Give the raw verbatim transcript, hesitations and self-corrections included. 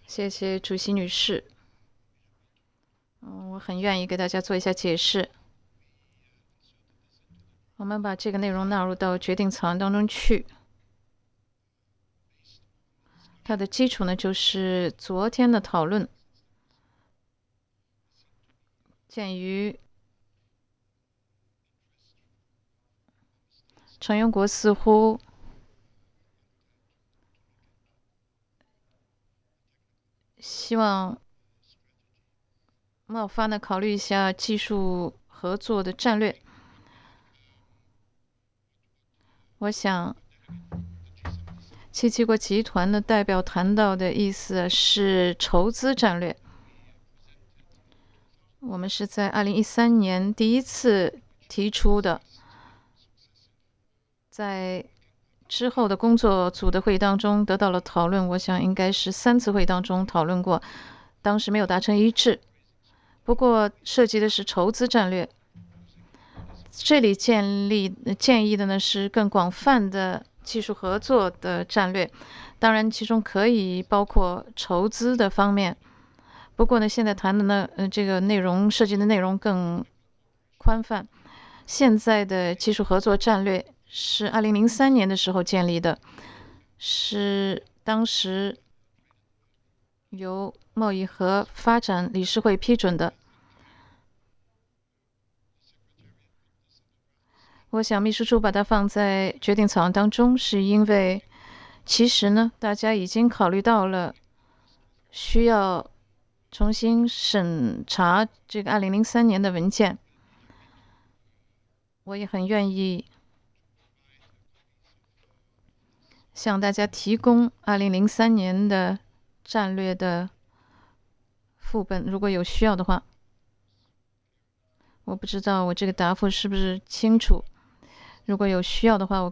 谢谢主席女士。嗯，我很愿意给大家做一下解释。我们把这个内容纳入到决定草案当中去。它的基础呢，就是昨天的讨论。鉴于成员国似乎希望贸发呢考虑一下技术合作的战略，我想七七国集团的代表谈到的意思是筹资战略。我们是在二零一三年第一次提出的，在之后的工作组的会议当中得到了讨论，我想应该是三次会议当中讨论过，当时没有达成一致。不过涉及的是筹资战略，这里建立建议的呢是更广泛的技术合作的战略，当然其中可以包括筹资的方面。不过呢，现在谈的呢，呃，这个内容涉及的内容更宽泛。现在的技术合作战略是二零零三年的时候建立的，是当时由贸易和发展理事会批准的。我想秘书处把它放在决定草案当中，是因为其实呢，大家已经考虑到了需要重新审查这个二零零三年的文件。我也很愿意向大家提供二零零三年的战略的副本，如果有需要的话。我不知道我这个答复是不是清楚，如果有需要的话，我